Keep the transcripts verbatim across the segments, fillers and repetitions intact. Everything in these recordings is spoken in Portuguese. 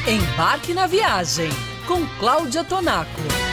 Embarque na viagem com Cláudia Tonaco.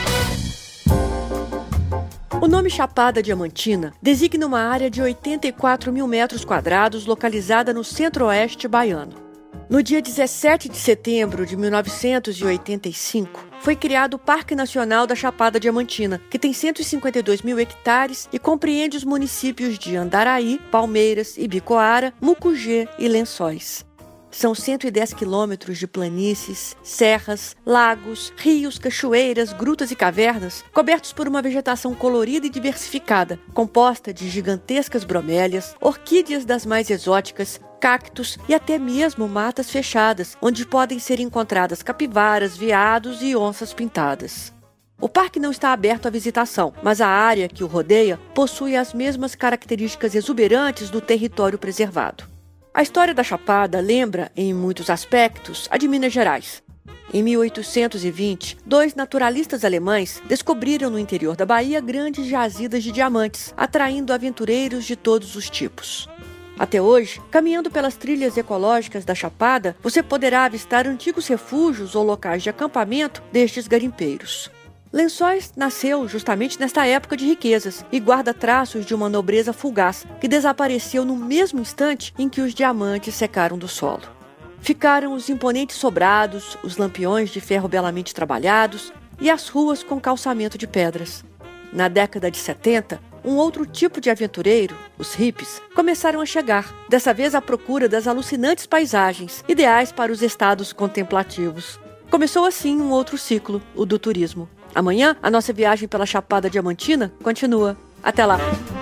O nome Chapada Diamantina designa uma área de oitenta e quatro mil metros quadrados localizada no centro-oeste baiano. No dia dezessete de setembro de mil novecentos e oitenta e cinco, foi criado o Parque Nacional da Chapada Diamantina, que tem cento e cinquenta e dois mil hectares e compreende os municípios de Andaraí, Palmeiras, Ibicoara, Mucugê e Lençóis. São cento e dez quilômetros de planícies, serras, lagos, rios, cachoeiras, grutas e cavernas, cobertos por uma vegetação colorida e diversificada, composta de gigantescas bromélias, orquídeas das mais exóticas, cactos e até mesmo matas fechadas, onde podem ser encontradas capivaras, veados e onças pintadas. O parque não está aberto à visitação, mas a área que o rodeia possui as mesmas características exuberantes do território preservado. A história da Chapada lembra, em muitos aspectos, a de Minas Gerais. Em mil oitocentos e vinte, dois naturalistas alemães descobriram no interior da Bahia grandes jazidas de diamantes, atraindo aventureiros de todos os tipos. Até hoje, caminhando pelas trilhas ecológicas da Chapada, você poderá avistar antigos refúgios ou locais de acampamento destes garimpeiros. Lençóis nasceu justamente nesta época de riquezas e guarda traços de uma nobreza fugaz que desapareceu no mesmo instante em que os diamantes secaram do solo. Ficaram os imponentes sobrados, os lampiões de ferro belamente trabalhados e as ruas com calçamento de pedras. Na década de setenta, um outro tipo de aventureiro, os hippies, começaram a chegar, dessa vez à procura das alucinantes paisagens, ideais para os estados contemplativos. Começou assim um outro ciclo, o do turismo. Amanhã, a nossa viagem pela Chapada Diamantina continua. Até lá!